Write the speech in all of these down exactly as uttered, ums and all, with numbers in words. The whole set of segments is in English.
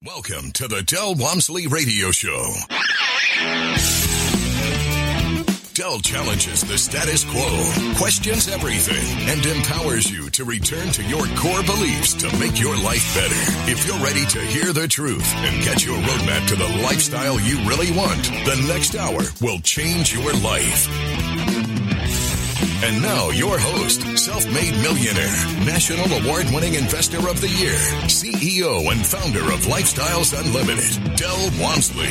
Welcome to the Del Walmsley Radio Show. Del challenges the status quo, questions everything, and empowers you to return to your core beliefs to make your life better. If you're ready to hear the truth and get your roadmap to the lifestyle you really want, the next hour will change your life. And now, your host, self-made millionaire, national award-winning investor of the year, C E O and founder of Lifestyles Unlimited, Del Walmsley.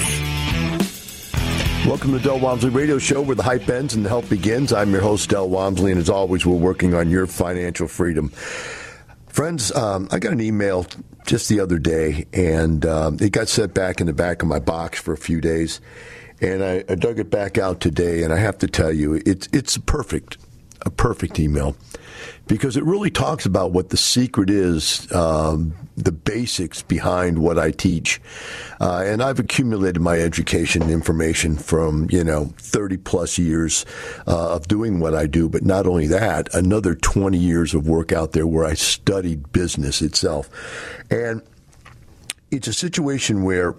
Welcome to the Del Walmsley Radio Show, where the hype ends and the help begins. I'm your host, Del Walmsley, and as always, we're working on your financial freedom. Friends, um, I got an email just the other day, and um, it got set back in the back of my box for a few days, and I, I dug it back out today, and I have to tell you, it's it's perfect. A perfect email, because it really talks about what the secret is, um, the basics behind what I teach. Uh, and I've accumulated my education and information from, you know, thirty plus years uh, of doing what I do. But not only that, another twenty years of work out there where I studied business itself. And it's a situation where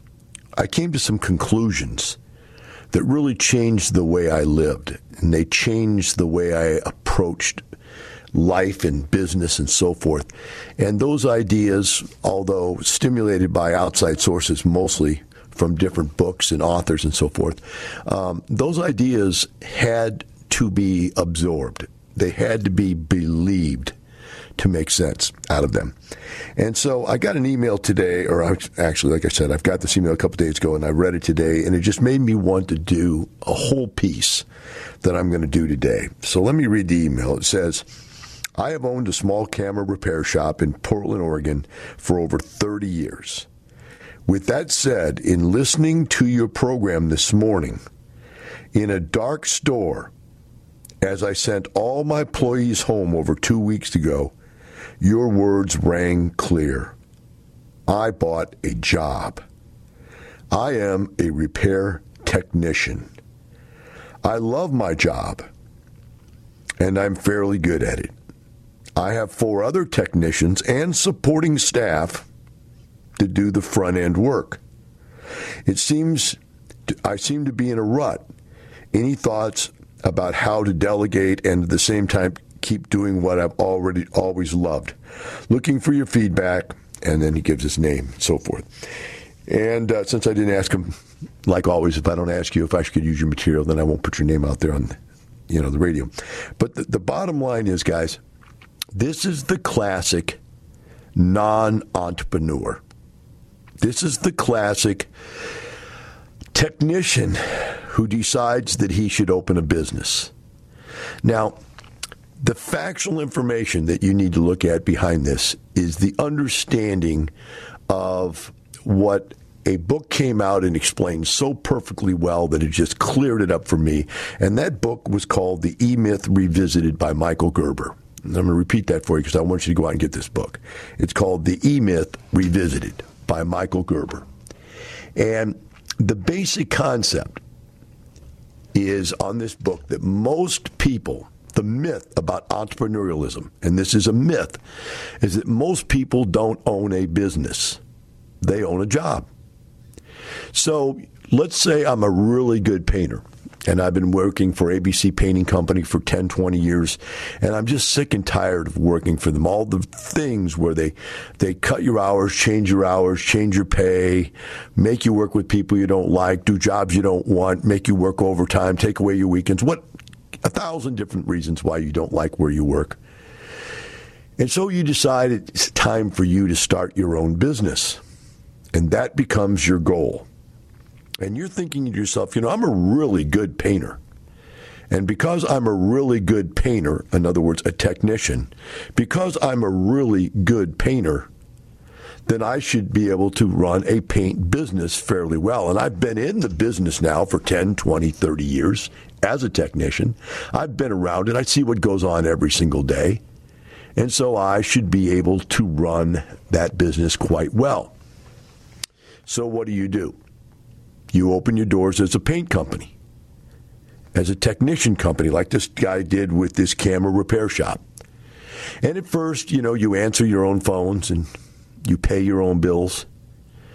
I came to some conclusions that really changed the way I lived, and they changed the way I approached life and business and so forth. And those ideas, although stimulated by outside sources, mostly from different books and authors and so forth, um, those ideas had to be absorbed. They had to be believed to make sense out of them. And so I got an email today, or actually, like I said, I've got this email a couple days ago, and I read it today, and it just made me want to do a whole piece that I'm going to do today. So let me read the email. It says, I have owned a small camera repair shop in Portland, Oregon for over thirty years. With that said, in listening to your program this morning, in a dark store, as I sent all my employees home over two weeks ago, your words rang clear. I bought a job. I am a repair technician. I love my job, and I'm fairly good at it. I have four other technicians and supporting staff to do the front-end work. It seems I seem to be in a rut. Any thoughts about how to delegate and at the same time keep doing what I've already always loved? Looking for your feedback, and then he gives his name and so forth. And uh, since I didn't ask him, like always, if I don't ask you if I could use your material, then I won't put your name out there on, you know, the radio. But the, the bottom line is, guys, this is the classic non-entrepreneur. This is the classic technician who decides that he should open a business. Now, the factual information that you need to look at behind this is the understanding of what a book came out and explained so perfectly well that it just cleared it up for me. And that book was called The E-Myth Revisited by Michael Gerber. And I'm going to repeat that for you because I want you to go out and get this book. It's called The E-Myth Revisited by Michael Gerber. And the basic concept is on this book that most people, the myth about entrepreneurialism, and this is a myth, is that most people don't own a business. They own a job. So let's say I'm a really good painter, and I've been working for A B C Painting Company for ten, twenty years, and I'm just sick and tired of working for them. All the things where they, they cut your hours, change your hours, change your pay, make you work with people you don't like, do jobs you don't want, make you work overtime, take away your weekends, what a thousand different reasons why you don't like where you work. And so you decide it's time for you to start your own business, and that becomes your goal. And you're thinking to yourself, you know, I'm a really good painter. And because I'm a really good painter, in other words, a technician, because I'm a really good painter, then I should be able to run a paint business fairly well. And I've been in the business now for ten, twenty, thirty years as a technician. I've been around it. I see what goes on every single day. And so I should be able to run that business quite well. So what do you do? You open your doors as a paint company, as a technician company, like this guy did with this camera repair shop. And at first, you know, you answer your own phones and you pay your own bills.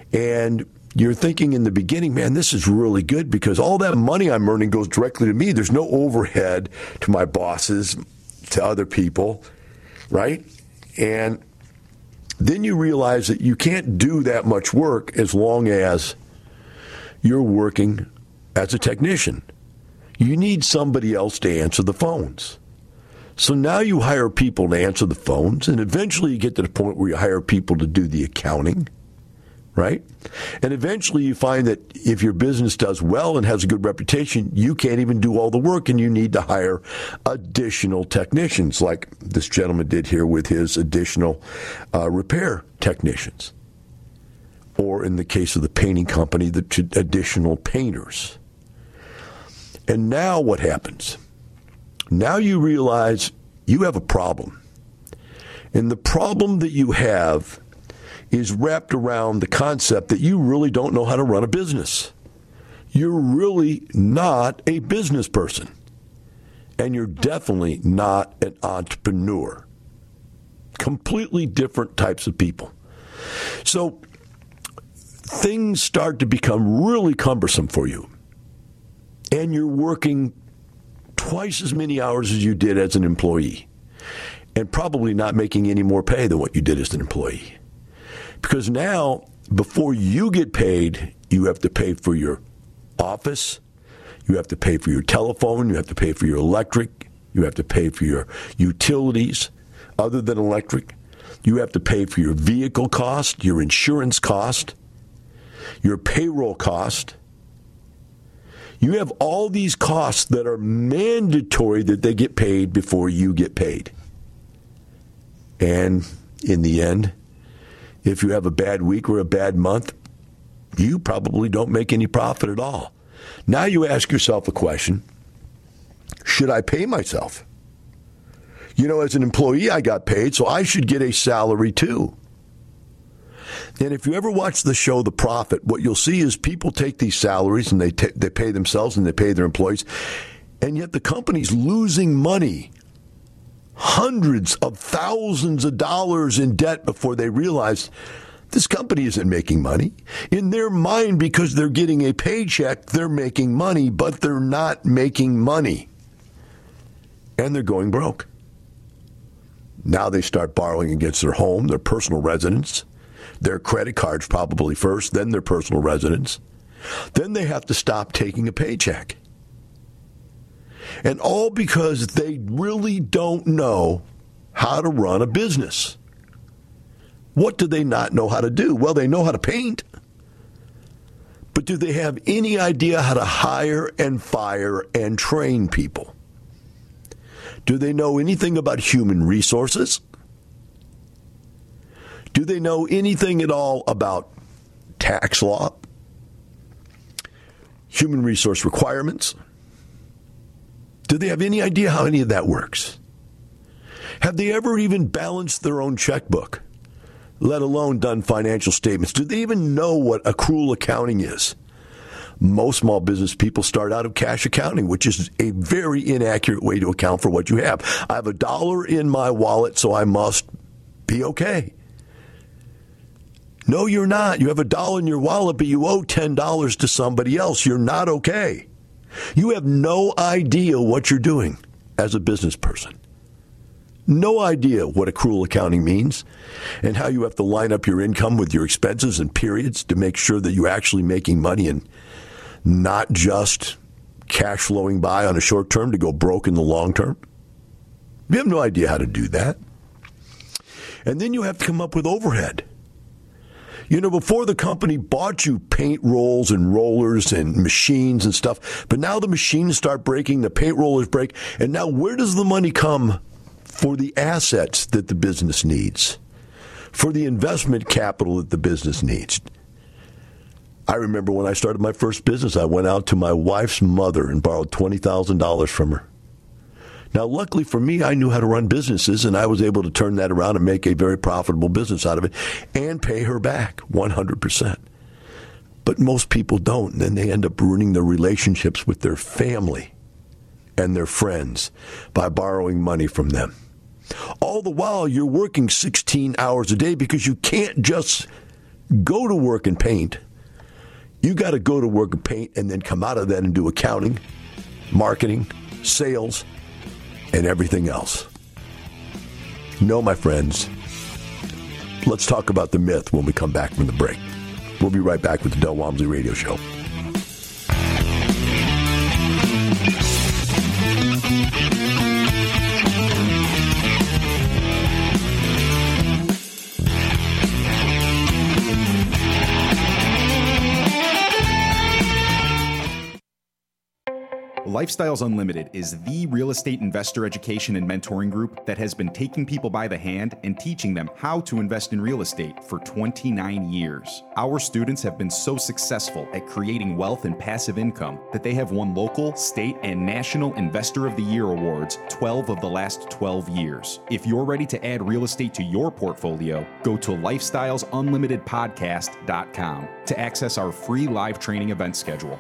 And you're thinking in the beginning, man, this is really good because all that money I'm earning goes directly to me. There's no overhead to my bosses, to other people, right? And then you realize that you can't do that much work as long as you're working as a technician. You need somebody else to answer the phones. So now you hire people to answer the phones, and eventually you get to the point where you hire people to do the accounting, right? And eventually you find that if your business does well and has a good reputation, you can't even do all the work, and you need to hire additional technicians, like this gentleman did here with his additional uh, repair technicians. Or in the case of the painting company, the t- additional painters. And now what happens? Now you realize you have a problem. And the problem that you have is wrapped around the concept that you really don't know how to run a business. You're really not a business person. And you're definitely not an entrepreneur. Completely different types of people. So things start to become really cumbersome for you. And you're working twice as many hours as you did as an employee, and probably not making any more pay than what you did as an employee. Because now, before you get paid, you have to pay for your office, you have to pay for your telephone, you have to pay for your electric, you have to pay for your utilities other than electric, you have to pay for your vehicle cost, your insurance cost, your payroll cost. You have all these costs that are mandatory that they get paid before you get paid. And in the end, if you have a bad week or a bad month, you probably don't make any profit at all. Now you ask yourself a question, should I pay myself? You know, as an employee, I got paid, so I should get a salary too. And if you ever watch the show The Profit, what you'll see is people take these salaries and they t- they pay themselves and they pay their employees, and yet the company's losing money, hundreds of thousands of dollars in debt before they realize this company isn't making money. In their mind, because they're getting a paycheck, they're making money, but they're not making money. And they're going broke. Now they start borrowing against their home, their personal residence, their credit cards probably first, then their personal residence. Then they have to stop taking a paycheck. And all because they really don't know how to run a business. What do they not know how to do? Well, they know how to paint. But do they have any idea how to hire and fire and train people? Do they know anything about human resources? Do they know anything at all about tax law, human resource requirements? Do they have any idea how any of that works? Have they ever even balanced their own checkbook, let alone done financial statements? Do they even know what accrual accounting is? Most small business people start out of cash accounting, which is a very inaccurate way to account for what you have. I have a dollar in my wallet, so I must be okay. No, you're not. You have a dollar in your wallet, but you owe ten dollars to somebody else. You're not okay. You have no idea what you're doing as a business person. No idea what accrual accounting means and how you have to line up your income with your expenses and periods to make sure that you're actually making money and not just cash flowing by on a short term to go broke in the long term. You have no idea how to do that. And then you have to come up with overhead. You know, before the company bought you paint rolls and rollers and machines and stuff, but now the machines start breaking, the paint rollers break, and now where does the money come for the assets that the business needs, for the investment capital that the business needs? I remember when I started my first business, I went out to my wife's mother and borrowed twenty thousand dollars from her. Now, luckily for me, I knew how to run businesses, and I was able to turn that around and make a very profitable business out of it and pay her back one hundred percent. But most people don't, and then they end up ruining their relationships with their family and their friends by borrowing money from them. All the while, you're working sixteen hours a day because you can't just go to work and paint. You got to go to work and paint and then come out of that and do accounting, marketing, sales, and everything else. No, my friends. Let's talk about the myth when we come back from the break. We'll be right back with the Del Walmsley Radio Show. Lifestyles Unlimited is the real estate investor education and mentoring group that has been taking people by the hand and teaching them how to invest in real estate for twenty-nine years. Our students have been so successful at creating wealth and passive income that they have won local, state, and national Investor of the Year awards twelve of the last twelve years. If you're ready to add real estate to your portfolio, go to lifestyles unlimited podcast dot com to access our free live training event schedule.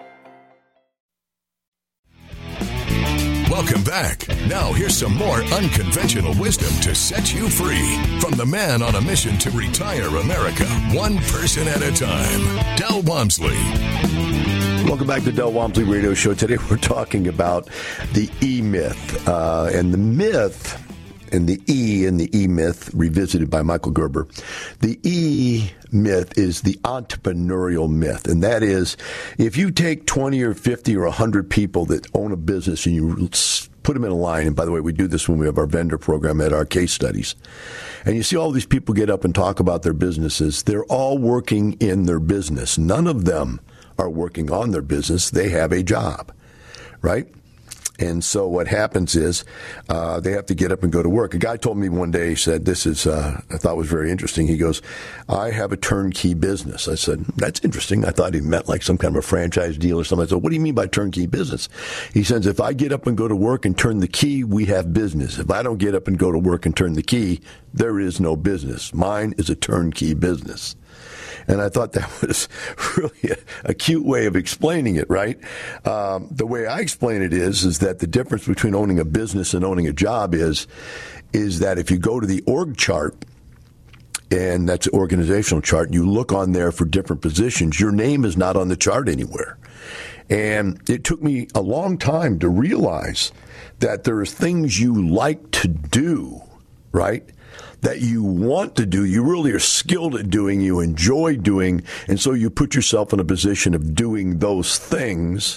Welcome back. Now here's some more unconventional wisdom to set you free from the man on a mission to retire America, one person at a time, Del Walmsley. Welcome back to the Del Walmsley Radio Show. Today we're talking about the E-myth. Uh, and the myth, and the E in the E-myth, revisited by Michael Gerber. The E-myth is the entrepreneurial myth. And that is, if you take twenty or fifty or one hundred people that own a business and you put them in a line, and by the way, we do this when we have our vendor program at our case studies, and you see all these people get up and talk about their businesses, they're all working in their business. None of them are working on their business. They have a job, right? And so what happens is uh, they have to get up and go to work. A guy told me one day, he said, this is, uh, I thought was very interesting. He goes, I have a turnkey business. I said, that's interesting. I thought he meant like some kind of a franchise deal or something. I said, what do you mean by turnkey business? He says, if I get up and go to work and turn the key, we have business. If I don't get up and go to work and turn the key, there is no business. Mine is a turnkey business. And I thought that was really a, a cute way of explaining it, right? Um, the way I explain it is, is that the difference between owning a business and owning a job is, is that if you go to the org chart, and that's an organizational chart, and you look on there for different positions, your name is not on the chart anywhere. And it took me a long time to realize that there are things you like to do, right, that you want to do, you really are skilled at doing, you enjoy doing, and so you put yourself in a position of doing those things,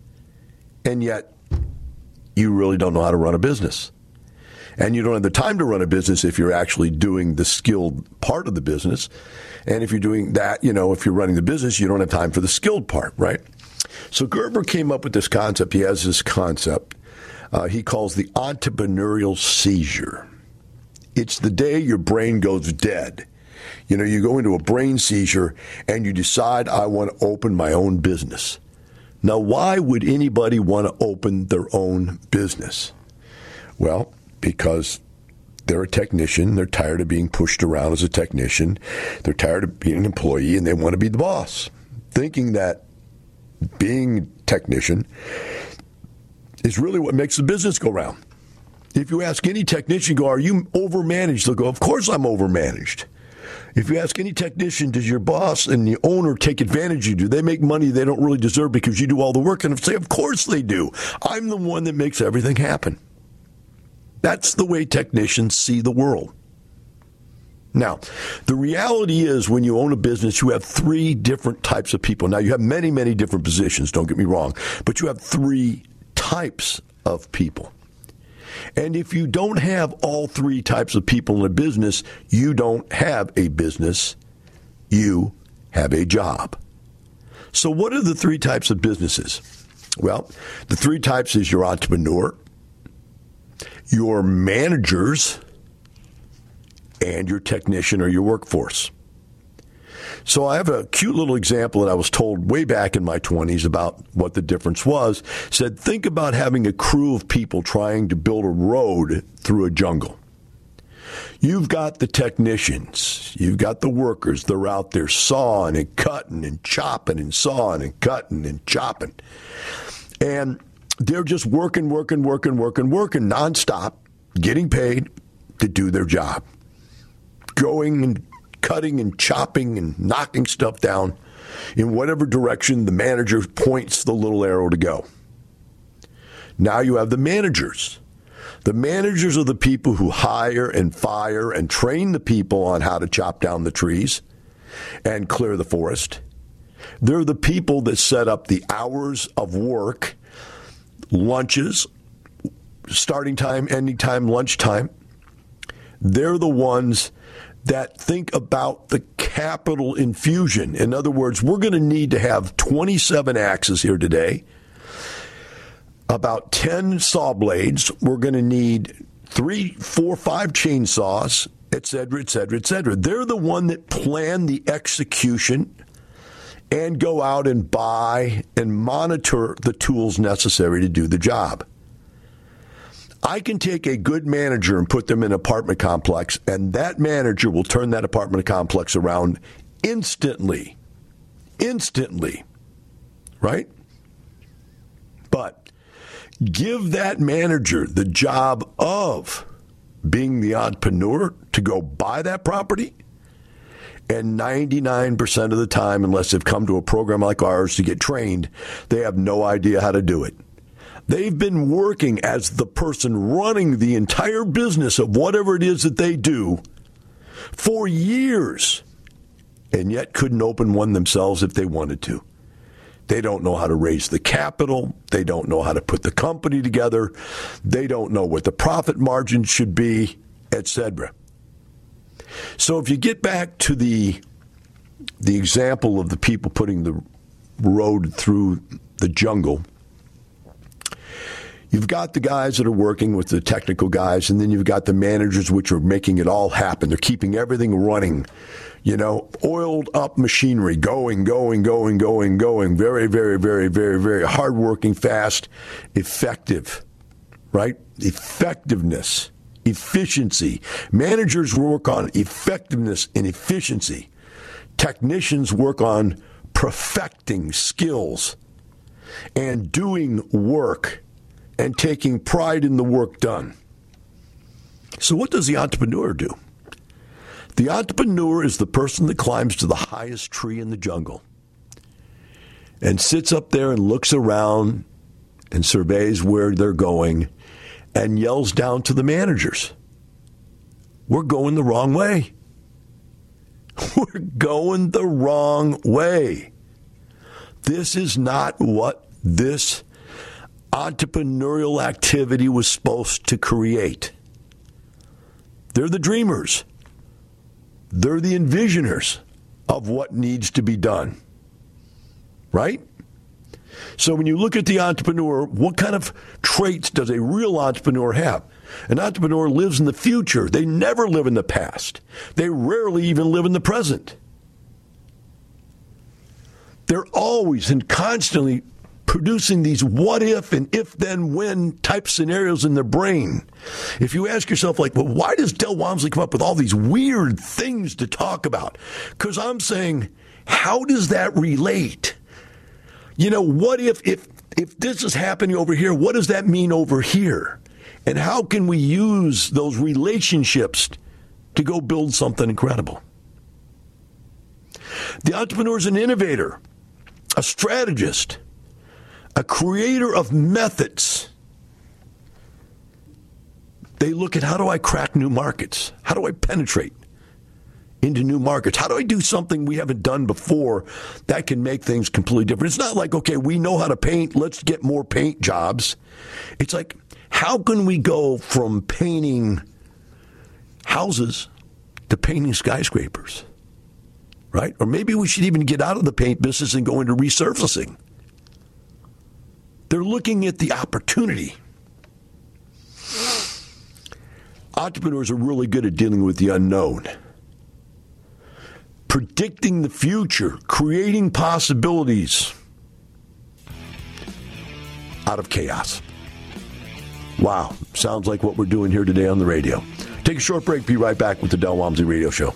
and yet you really don't know how to run a business. And you don't have the time to run a business if you're actually doing the skilled part of the business. And if you're doing that, you know, if you're running the business, you don't have time for the skilled part, right? So Gerber came up with this concept. He has this concept uh, he calls the entrepreneurial seizure. It's the day your brain goes dead. You know, you go into a brain seizure and you decide, I want to open my own business. Now, why would anybody want to open their own business? Well, because they're a technician. They're tired of being pushed around as a technician. They're tired of being an employee, and they want to be the boss, thinking that being a technician is really what makes the business go round. If you ask any technician, go, are you overmanaged? They'll go, of course I'm overmanaged. If you ask any technician, does your boss and the owner take advantage of you? Do they make money they don't really deserve because you do all the work? And say, of course they do. I'm the one that makes everything happen. That's the way technicians see the world. Now, the reality is when you own a business, you have three different types of people. Now, you have many, many different positions, don't get me wrong, but you have three types of people. And if you don't have all three types of people in a business, you don't have a business. You have a job. So what are the three types of businesses? Well, the three types is your entrepreneur, your managers, and your technician or your workforce. So I have a cute little example that I was told way back in my twenties about what the difference was. It said, think about having a crew of people trying to build a road through a jungle. You've got the technicians. You've got the workers. They're out there sawing and cutting and chopping and sawing and cutting and chopping. And they're just working, working, working, working, working nonstop, getting paid to do their job. Going and cutting and chopping and knocking stuff down in whatever direction the manager points the little arrow to go. Now you have the managers. The managers are the people who hire and fire and train the people on how to chop down the trees and clear the forest. They're the people that set up the hours of work, lunches, starting time, ending time, lunchtime. They're the ones that think about the capital infusion. In other words, we're going to need to have twenty-seven axes here today, about ten saw blades. We're going to need three, four, five chainsaws, et cetera, et cetera, et cetera. They're the one that plan the execution and go out and buy and monitor the tools necessary to do the job. I can take a good manager and put them in an apartment complex, and that manager will turn that apartment complex around instantly. Instantly. Right? But give that manager the job of being the entrepreneur to go buy that property, and ninety-nine percent of the time, unless they've come to a program like ours to get trained, they have no idea how to do it. They've been working as the person running the entire business of whatever it is that they do for years, and yet couldn't open one themselves if they wanted to. They don't know how to raise the capital. They don't know how to put the company together. They don't know what the profit margin should be, et cetera. So if you get back to the the example of the people putting the road through the jungle, you've got the guys that are working with the technical guys, and then you've got the managers which are making it all happen. They're keeping everything running, you know, oiled up machinery, going, going, going, going, going, very, very, very, very, very hardworking, fast, effective, right? Effectiveness, efficiency. Managers work on effectiveness and efficiency. Technicians work on perfecting skills and doing work and taking pride in the work done. So what does the entrepreneur do? The entrepreneur is the person that climbs to the highest tree in the jungle and sits up there and looks around and surveys where they're going and yells down to the managers, "We're going the wrong way. We're going the wrong way. This is not what this entrepreneurial activity was supposed to create." They're the dreamers. They're the envisioners of what needs to be done. Right? So when you look at the entrepreneur, what kind of traits does a real entrepreneur have? An entrepreneur lives in the future. They never live in the past. They rarely even live in the present. They're always and constantly producing these what if and if then when type scenarios in their brain. If you ask yourself, like, well, why does Del Walmsley come up with all these weird things to talk about? Because I'm saying, how does that relate? You know, what if, if if this is happening over here, what does that mean over here? And how can we use those relationships to go build something incredible? The entrepreneur is an innovator, a strategist, a creator of methods. They look at, how do I crack new markets? How do I penetrate into new markets? How do I do something we haven't done before that can make things completely different? It's not like, okay, we know how to paint, let's get more paint jobs. It's like, how can we go from painting houses to painting skyscrapers? Right? Or maybe we should even get out of the paint business and go into resurfacing. They're looking at the opportunity. Entrepreneurs are really good at dealing with the unknown, predicting the future, creating possibilities out of chaos. Wow, sounds like what we're doing here today on the radio. Take a short break, be right back with the Del Walmsley Radio Show.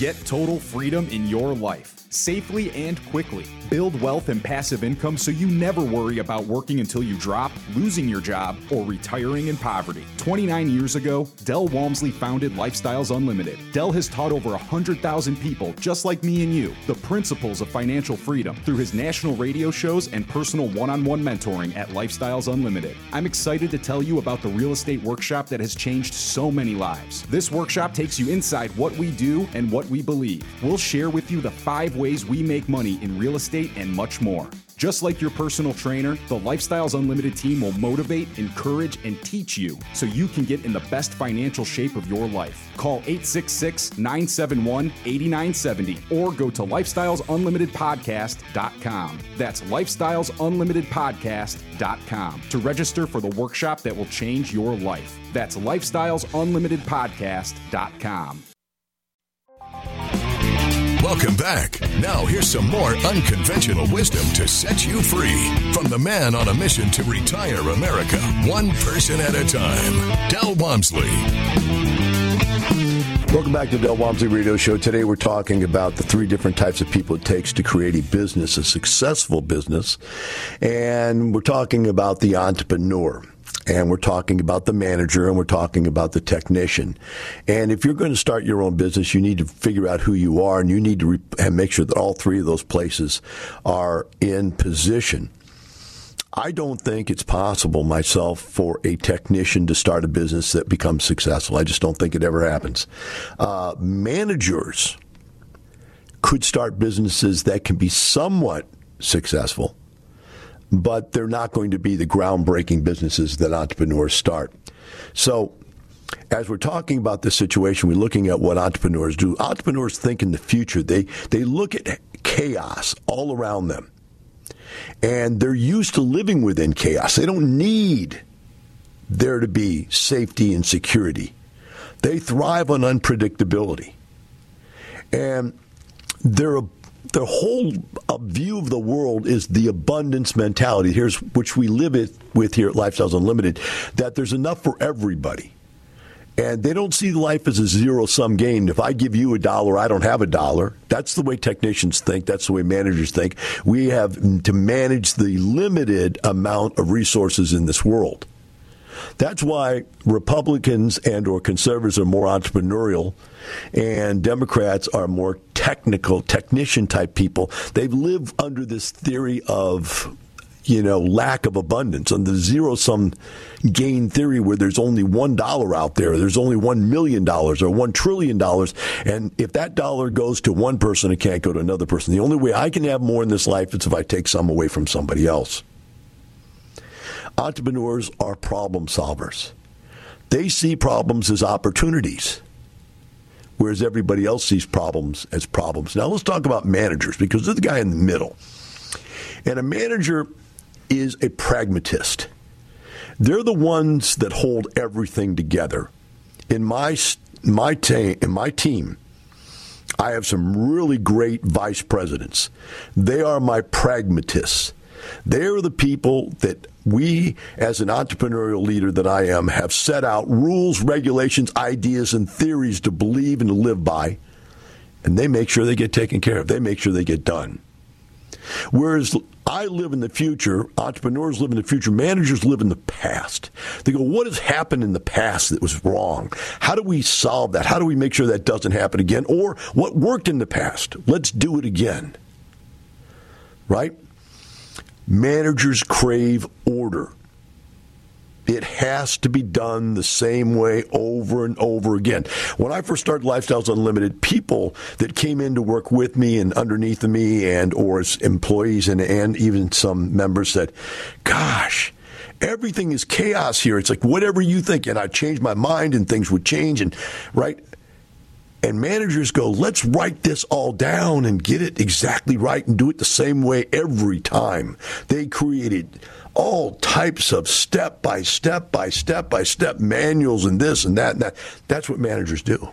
Get total freedom in your life, safely and quickly. Build wealth and passive income so you never worry about working until you drop, losing your job, or retiring in poverty. twenty-nine years ago, Del Walmsley founded Lifestyles Unlimited. Del has taught over one hundred thousand people, just like me and you, the principles of financial freedom through his national radio shows and personal one-on-one mentoring at Lifestyles Unlimited. I'm excited to tell you about the real estate workshop that has changed so many lives. This workshop takes you inside what we do and what we believe. We'll share with you the five ways we make money in real estate and much more. Just like your personal trainer, the Lifestyles Unlimited team will motivate, encourage, and teach you so you can get in the best financial shape of your life. Call eight six six, nine seven one, eight nine seven zero or go to lifestyles unlimited podcast dot com. That's lifestyles unlimited podcast dot com to register for the workshop that will change your life. That's lifestyles unlimited podcast dot com. Welcome back. Now here's some more unconventional wisdom to set you free from the man on a mission to retire America, one person at a time, Del Walmsley. Welcome back to the Del Walmsley Radio Show. Today we're talking about the three different types of people it takes to create a business, a successful business. And we're talking about the entrepreneur. And we're talking about the manager, and we're talking about the technician. And if you're going to start your own business, you need to figure out who you are, and you need to re- and make sure that all three of those places are in position. I don't think it's possible, myself, for a technician to start a business that becomes successful. I just don't think it ever happens. Uh, managers could start businesses that can be somewhat successful, but they're not going to be the groundbreaking businesses that entrepreneurs start. So as we're talking about this situation, we're looking at what entrepreneurs do. Entrepreneurs think in the future. They they look at chaos all around them, and they're used to living within chaos. They don't need there to be safety and security. They thrive on unpredictability. And they're a Their whole uh, view of the world is the abundance mentality, here's which we live it with here at Lifestyles Unlimited, that there's enough for everybody. And they don't see life as a zero-sum game. If I give you a dollar, I don't have a dollar. That's the way technicians think. That's the way managers think. We have to manage the limited amount of resources in this world. That's why Republicans and or conservatives are more entrepreneurial and Democrats are more technical, technician-type people. They've lived under this theory of, you know, lack of abundance, on the zero-sum gain theory where there's only one dollar out there, there's only one million dollars or one trillion dollars, and if that dollar goes to one person, it can't go to another person. The only way I can have more in this life is if I take some away from somebody else. Entrepreneurs are problem solvers. They see problems as opportunities, whereas everybody else sees problems as problems. Now let's talk about managers, because they're the guy in the middle. And a manager is a pragmatist. They're the ones that hold everything together. In my my, ta- in my team, I have some really great vice presidents. They are my pragmatists. They are the people that we, as an entrepreneurial leader that I am, have set out rules, regulations, ideas, and theories to believe and to live by, and they make sure they get taken care of. They make sure they get done. Whereas I live in the future, entrepreneurs live in the future, managers live in the past. They go, what has happened in the past that was wrong? How do we solve that? How do we make sure that doesn't happen again? Or what worked in the past? Let's do it again. Right? Managers crave order. It has to be done the same way over and over again. When I first started Lifestyles Unlimited, people that came in to work with me and underneath of me and or as employees and, and even some members said, gosh, everything is chaos here. It's like whatever you think. And I'd change my mind and things would change. And right. And managers go, let's write this all down and get it exactly right and do it the same way every time. They created all types of step by step by step by step manuals and this and that and that. That's what managers do.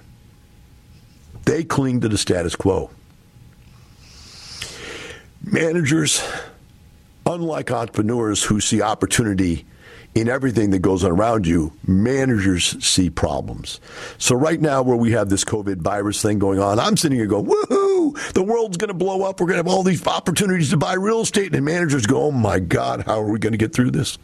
They cling to the status quo. Managers, unlike entrepreneurs who see opportunity in everything that goes on around you, managers see problems. So right now where we have this COVID virus thing going on, I'm sitting here going, woohoo, the world's going to blow up. We're going to have all these opportunities to buy real estate. And managers go, oh, my God, how are we going to get through this?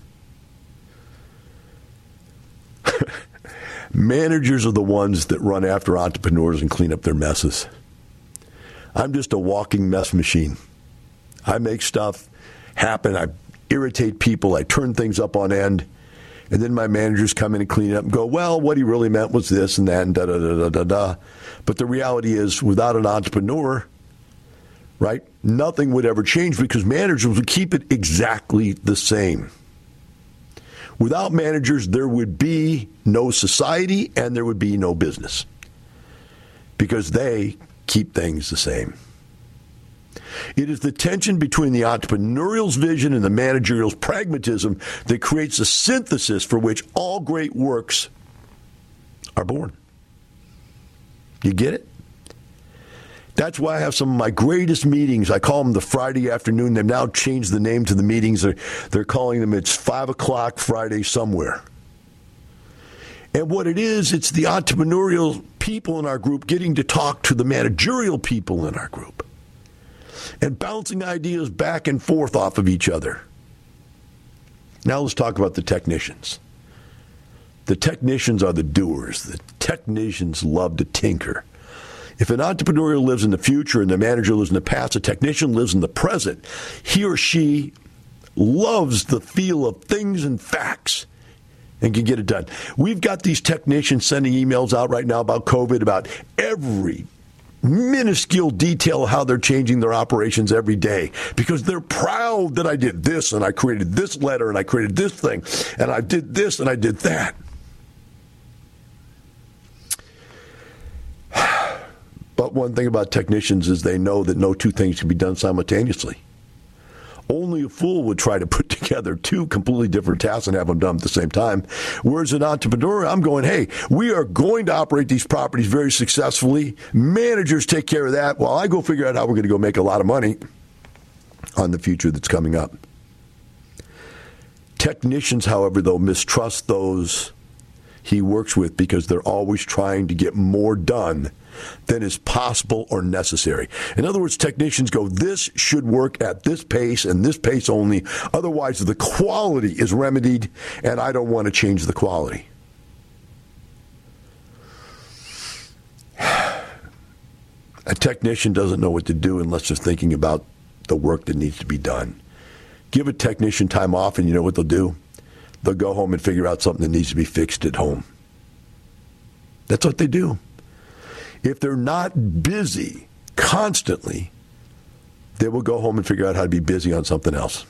Managers are the ones that run after entrepreneurs and clean up their messes. I'm just a walking mess machine. I make stuff happen. I irritate people. I turn things up on end. And then my managers come in and clean it up and go, well, what he really meant was this and that and da-da-da-da-da-da. But the reality is, without an entrepreneur, right, nothing would ever change because managers would keep it exactly the same. Without managers, there would be no society and there would be no business because they keep things the same. It is the tension between the entrepreneurial's vision and the managerial's pragmatism that creates a synthesis for which all great works are born. You get it? That's why I have some of my greatest meetings. I call them the Friday afternoon. They've now changed the name to the meetings. They're, they're calling them it's five o'clock Friday somewhere. And what it is, it's the entrepreneurial people in our group getting to talk to the managerial people in our group and bouncing ideas back and forth off of each other. Now let's talk about the technicians. The technicians are the doers. The technicians love to tinker. If an entrepreneur lives in the future and the manager lives in the past, the technician lives in the present. He or she loves the feel of things and facts and can get it done. We've got these technicians sending emails out right now about COVID, about every minuscule detail of how they're changing their operations every day because they're proud that I did this and I created this letter and I created this thing and I did this and I did that. But one thing about technicians is they know that no two things can be done simultaneously. Only a fool would try to put together two completely different tasks and have them done at the same time. Whereas an entrepreneur, I'm going, hey, we are going to operate these properties very successfully. Managers take care of that while I go figure out how we're going to go make a lot of money on the future that's coming up. Technicians, however, though, mistrust those he works with because they're always trying to get more done than is possible or necessary. In other words, technicians go, this should work at this pace and this pace only. Otherwise, the quality is remedied, and I don't want to change the quality. A technician doesn't know what to do unless they're thinking about the work that needs to be done. Give a technician time off, and you know what they'll do? They'll go home and figure out something that needs to be fixed at home. That's what they do. If they're not busy constantly, they will go home and figure out how to be busy on something else.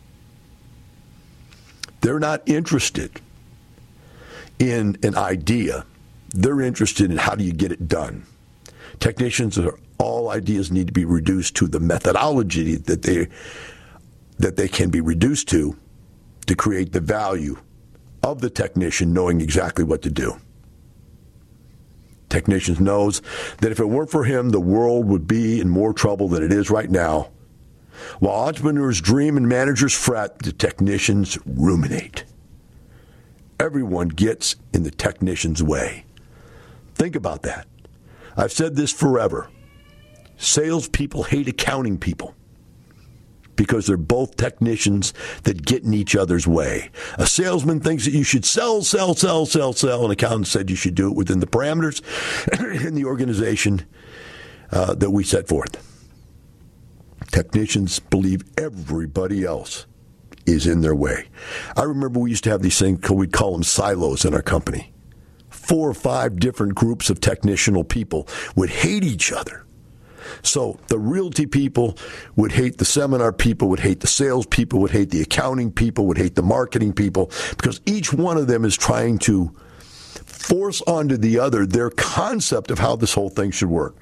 They're not interested in an idea. They're interested in how do you get it done. Technicians are all ideas need to be reduced to the methodology that they that they can be reduced to to create the value of the technician knowing exactly what to do. Technicians knows that if it weren't for him, the world would be in more trouble than it is right now. While entrepreneurs dream and managers fret, the technicians ruminate. Everyone gets in the technician's way. Think about that. I've said this forever. Salespeople hate accounting people because they're both technicians that get in each other's way. A salesman thinks that you should sell, sell, sell, sell, sell. An accountant said you should do it within the parameters in the organization uh, that we set forth. Technicians believe everybody else is in their way. I remember we used to have these things, we'd call them silos in our company. Four or five different groups of technicianal people would hate each other. So the realty people would hate the seminar people, would hate the sales people, would hate the accounting people, would hate the marketing people, because each one of them is trying to force onto the other their concept of how this whole thing should work.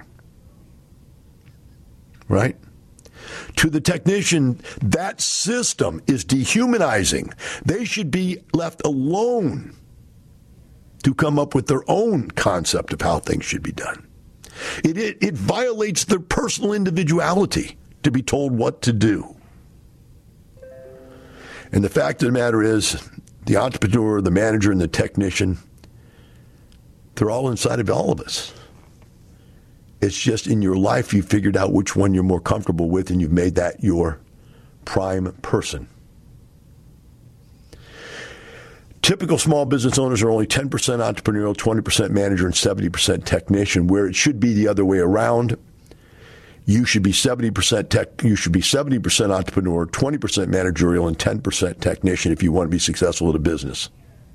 Right? To the technician, that system is dehumanizing. They should be left alone to come up with their own concept of how things should be done. It, it, it violates their personal individuality to be told what to do. And the fact of the matter is, the entrepreneur, the manager, and the technician, they're all inside of all of us. It's just in your life you figured out which one you're more comfortable with, and you've made that your prime person. Typical small business owners are only ten percent entrepreneurial, twenty percent manager, and seventy percent technician, where it should be the other way around. You should be seventy percent tech, you should be seventy percent entrepreneur, twenty percent managerial, and ten percent technician if you want to be successful at a business.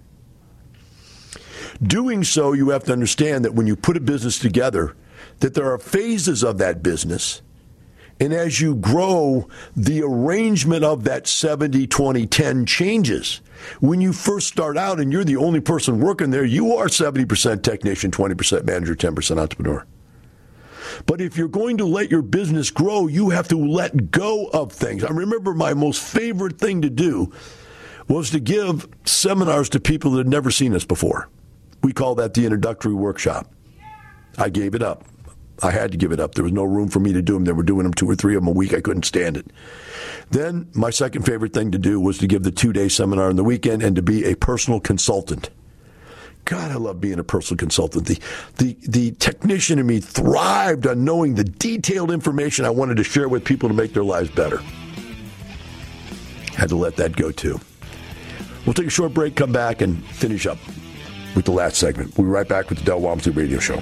Doing so, you have to understand that when you put a business together, that there are phases of that business, and as you grow, the arrangement of that seventy twenty ten changes. When you first start out and you're the only person working there, you are seventy percent technician, twenty percent manager, ten percent entrepreneur. But if you're going to let your business grow, you have to let go of things. I remember my most favorite thing to do was to give seminars to people that had never seen us before. We call that the introductory workshop. I gave it up. I had to give it up. There was no room for me to do them. They were doing them two or three of them a week. I couldn't stand it. Then my second favorite thing to do was to give the two-day seminar on the weekend and to be a personal consultant. God, I love being a personal consultant. The, the, the technician in me thrived on knowing the detailed information I wanted to share with people to make their lives better. Had to let that go, too. We'll take a short break, come back, and finish up with the last segment. We'll be right back with the Del Walmsley Radio Show.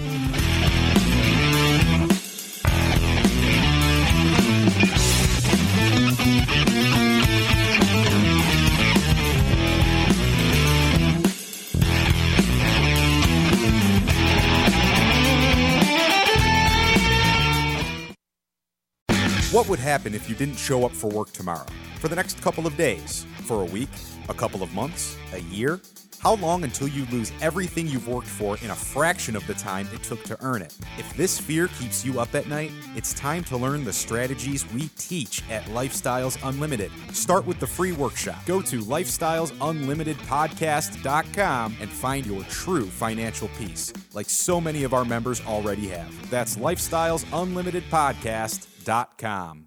What would happen if you didn't show up for work tomorrow? For the next couple of days? For a week? A couple of months? A year? How long until you lose everything you've worked for in a fraction of the time it took to earn it? If this fear keeps you up at night, it's time to learn the strategies we teach at Lifestyles Unlimited. Start with the free workshop. Go to lifestyles unlimited podcast dot com and find your true financial peace, like so many of our members already have. That's lifestyles unlimited podcast dot com.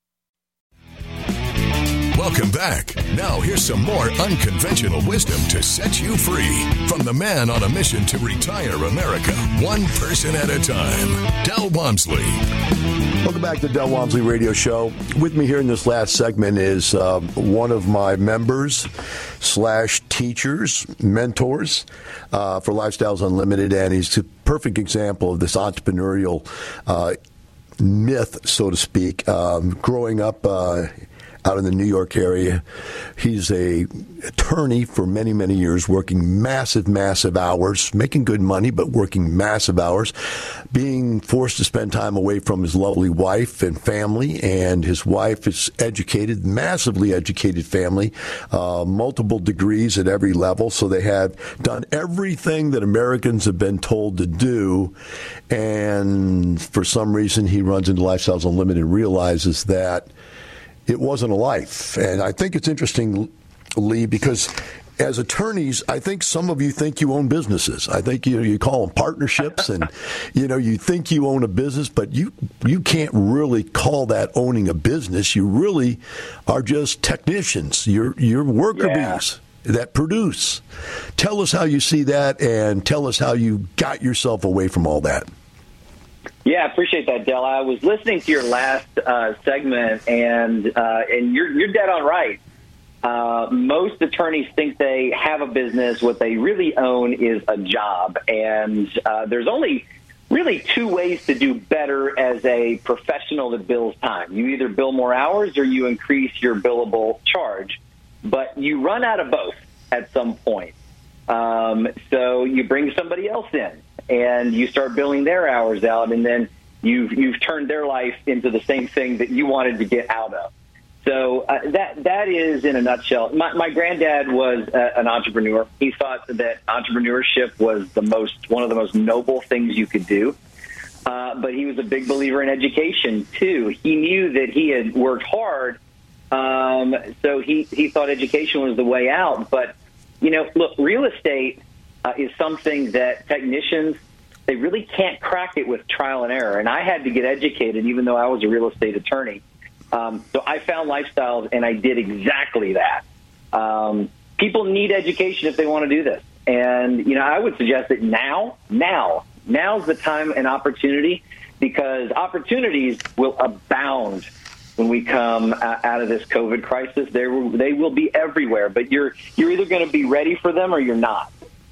Welcome back. Now here's some more unconventional wisdom to set you free from the man on a mission to retire America, one person at a time, Del Walmsley. Welcome back to the Del Walmsley Radio Show. With me here in this last segment is uh, one of my members slash teachers, mentors uh, for Lifestyles Unlimited, and he's a perfect example of this entrepreneurial uh, myth, so to speak. Um, growing up uh, out in the New York area, he's a attorney for many, many years, working massive, massive hours, making good money, but working massive hours, being forced to spend time away from his lovely wife and family. And his wife is educated, massively educated family, uh, multiple degrees at every level. So they have done everything that Americans have been told to do. And for some reason, he runs into Lifestyles Unlimited and realizes that it wasn't a life. And I think it's interesting, Lee, because as attorneys, I think some of you think you own businesses. I think you you call them partnerships, and you know you think you own a business, but you you can't really call that owning a business. You really are just technicians. You're you're worker yeah. bees that produce. Tell us how you see that, and tell us how you got yourself away from all that. Yeah, I appreciate that, Del. I was listening to your last uh, segment, and uh, and you're you're dead on right. Uh, most attorneys think they have a business. What they really own is a job, and uh, there's only really two ways to do better as a professional that bills time. You either bill more hours or you increase your billable charge, but you run out of both at some point. Um, so you bring somebody else in, and you start billing their hours out, and then you've you've turned their life into the same thing that you wanted to get out of. So uh, that that is, in a nutshell. My, my granddad was uh, an entrepreneur. He thought that entrepreneurship was the most one of the most noble things you could do. Uh, but he was a big believer in education too. He knew that he had worked hard, um, so he he thought education was the way out. But you know, look, real estate uh, is something that technicians, they really can't crack it with trial and error. And I had to get educated, even though I was a real estate attorney. Um, so I found Lifestyles, and I did exactly that. Um, people need education if they want to do this. And, you know, I would suggest that now, now, now's the time and opportunity, because opportunities will abound when we come out of this COVID crisis. They will, they will be everywhere, but you're you're either going to be ready for them or you're not.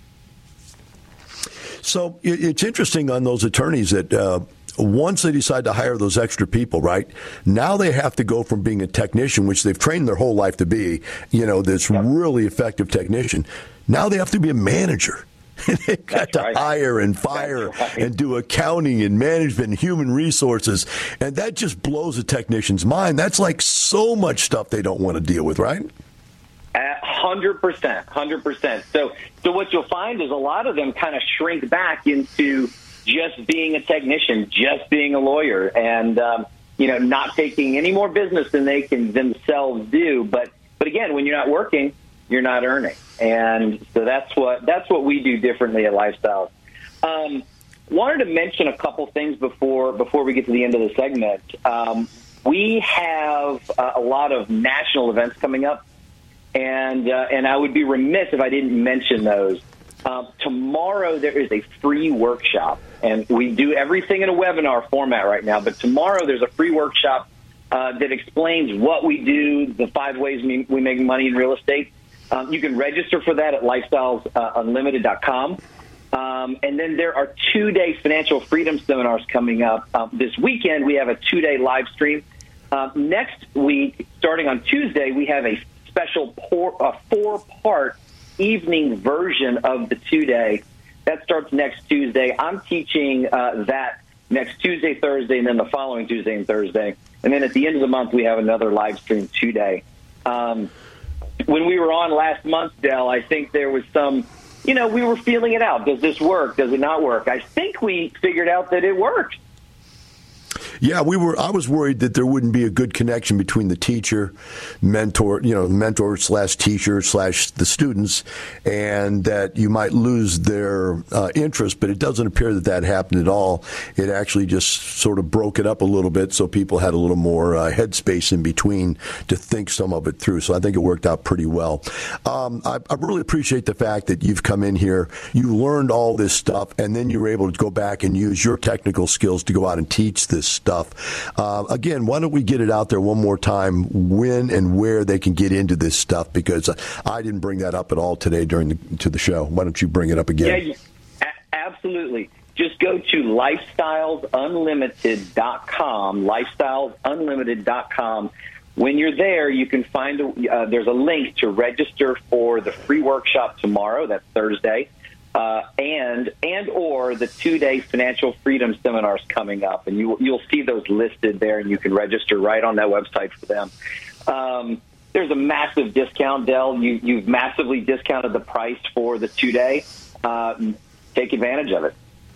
So it's interesting on those attorneys that uh, once they decide to hire those extra people, right, now they have to go from being a technician, which they've trained their whole life to be, you know, this yep. really effective technician. Now they have to be a manager. They've got That's to right. hire and fire right. and do accounting and management and human resources. And that just blows a technician's mind. That's like so much stuff they don't want to deal with, right? one hundred percent, one hundred percent. So, so what you'll find is a lot of them kind of shrink back into just being a technician, just being a lawyer, and um, you know, not taking any more business than they can themselves do. But, but again, when you're not working, you're not earning, and so that's what that's what we do differently at Lifestyles. Um, wanted to mention a couple things before before we get to the end of the segment. Um, we have uh, a lot of national events coming up. And uh, and I would be remiss if I didn't mention those. Uh, tomorrow there is a free workshop, and we do everything in a webinar format right now. But tomorrow there's a free workshop uh, that explains what we do, the five ways we make money in real estate. Um, you can register for that at lifestyles unlimited dot com. Um, and then there are two-day financial freedom seminars coming up. Uh, this weekend we have a two-day live stream. Uh, next week, starting on Tuesday, we have a special four, uh, four-part evening version of the two-day. That starts next Tuesday. I'm teaching uh, that next Tuesday, Thursday, and then the following Tuesday and Thursday. And then at the end of the month, we have another live stream two-day. Um, when we were on last month, Del, I think there was some, you know, we were feeling it out. Does this work? Does it not work? I think we figured out that it works. Yeah, we were. I was worried that there wouldn't be a good connection between the teacher, mentor, you know, mentor slash teacher slash the students, and that you might lose their uh, interest. But it doesn't appear that that happened at all. It actually just sort of broke it up a little bit, so people had a little more uh, headspace in between to think some of it through. So I think it worked out pretty well. Um, I, I really appreciate the fact that you've come in here, you learned all this stuff, and then you were able to go back and use your technical skills to go out and teach this stuff. Uh, again, why don't we get it out there one more time, when and where they can get into this stuff, because I didn't bring that up at all today during the, to the show. Why don't you bring it up again? Yeah, absolutely. Just go to lifestyles unlimited dot com, lifestyles unlimited dot com. When you're there, you can find a, uh, there's a link to register for the free workshop tomorrow. That's Thursday. Uh, and and or the two-day financial freedom seminars coming up, and you, you'll see those listed there, and you can register right on that website for them. Um, there's a massive discount, Del. You, you've massively discounted the price for the two-day. Uh, take advantage of it.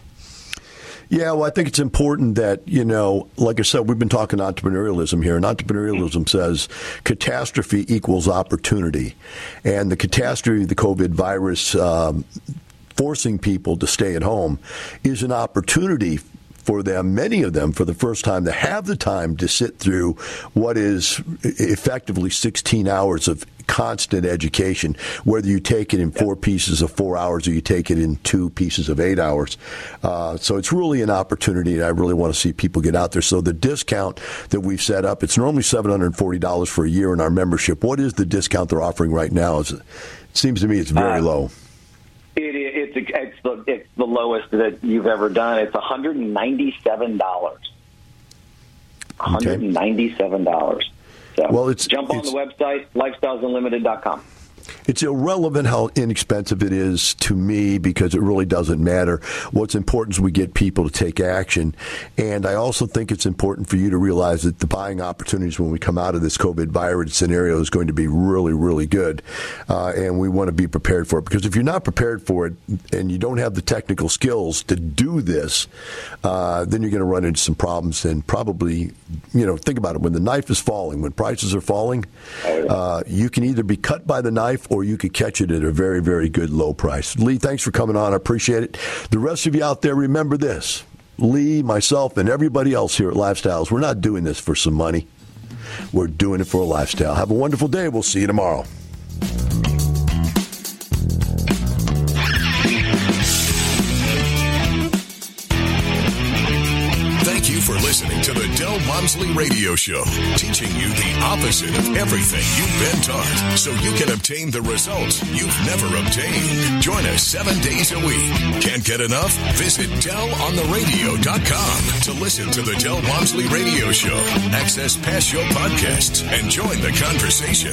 Yeah, well, I think it's important that, you know, like I said, we've been talking entrepreneurialism here, and entrepreneurialism says catastrophe equals opportunity. And the catastrophe of the COVID virus, um, forcing people to stay at home, is an opportunity for them, many of them, for the first time, to have the time to sit through what is effectively sixteen hours of constant education, whether you take it in four pieces of four hours or you take it in two pieces of eight hours. Uh, so it's really an opportunity, and I really want to see people get out there. So the discount that we've set up, it's normally seven hundred forty dollars for a year in our membership. What is the discount they're offering right now? It seems to me it's very uh, low. It, it's, it's, the, it's the lowest that you've ever done. It's one hundred ninety-seven dollars. one hundred ninety-seven dollars. So well, it's, jump on it's, the website, lifestyles unlimited dot com. It's irrelevant how inexpensive it is to me, because it really doesn't matter. What's important is we get people to take action. And I also think it's important for you to realize that the buying opportunities when we come out of this COVID virus scenario is going to be really, really good. Uh, and we want to be prepared for it, because if you're not prepared for it and you don't have the technical skills to do this, uh, then you're going to run into some problems. And probably, you know, think about it. When the knife is falling, when prices are falling, uh, you can either be cut by the knife or you could catch it at a very, very good low price. Lee, thanks for coming on. I appreciate it. The rest of you out there, remember this. Lee, myself, and everybody else here at Lifestyles, we're not doing this for some money. We're doing it for a lifestyle. Have a wonderful day. We'll see you tomorrow. for listening to the Del Walmsley Radio Show, teaching you the opposite of everything you've been taught so you can obtain the results you've never obtained. Join us seven days a week. Can't get enough? Visit Del On The Radio dot com to listen to the Del Walmsley Radio Show, access past show podcasts, and join the conversation.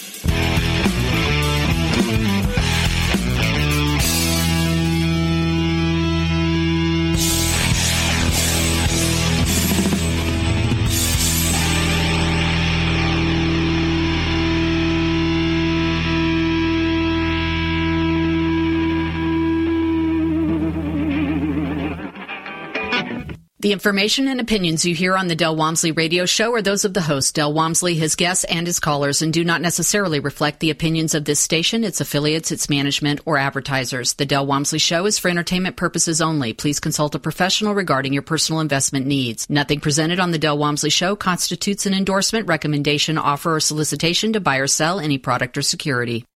The information and opinions you hear on the Del Walmsley Radio Show are those of the host, Del Walmsley, his guests, and his callers, and do not necessarily reflect the opinions of this station, its affiliates, its management, or advertisers. The Del Walmsley Show is for entertainment purposes only. Please consult a professional regarding your personal investment needs. Nothing presented on the Del Walmsley Show constitutes an endorsement, recommendation, offer, or solicitation to buy or sell any product or security.